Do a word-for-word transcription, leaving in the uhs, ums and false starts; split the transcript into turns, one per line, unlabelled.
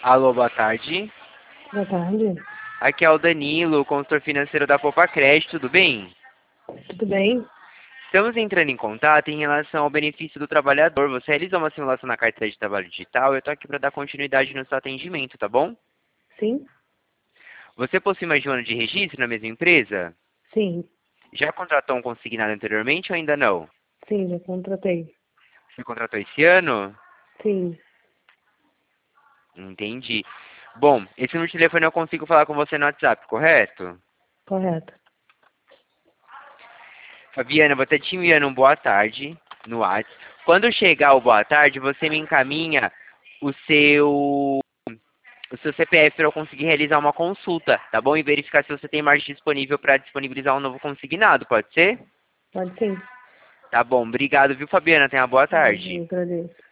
Alô, boa tarde.
Boa tarde.
Aqui é o Danilo, consultor financeiro da Poupa Crédito, tudo bem?
Tudo bem?
Estamos entrando em contato em relação ao benefício do trabalhador. Você realizou uma simulação na carteira de trabalho digital e eu estou aqui para dar continuidade no seu atendimento, tá bom?
Sim?
Você possui mais de um ano de registro na mesma empresa?
Sim.
Já contratou um consignado anteriormente ou ainda não?
Sim, já contratei.
Você contratou esse ano?
Sim,
Entendi. Bom, esse número de telefone eu consigo falar com você no WhatsApp, correto?
correto.
Fabiana, vou estar te enviando um boa tarde no WhatsApp. Quando chegar o boa tarde, você me encaminha o seu, o seu C P F para eu conseguir realizar uma consulta, tá bom? E verificar se você tem margem disponível para disponibilizar um novo consignado, pode ser?
Pode sim.
Tá bom, obrigado, viu, Fabiana? Tenha uma boa
Eu
tarde.
agradeço.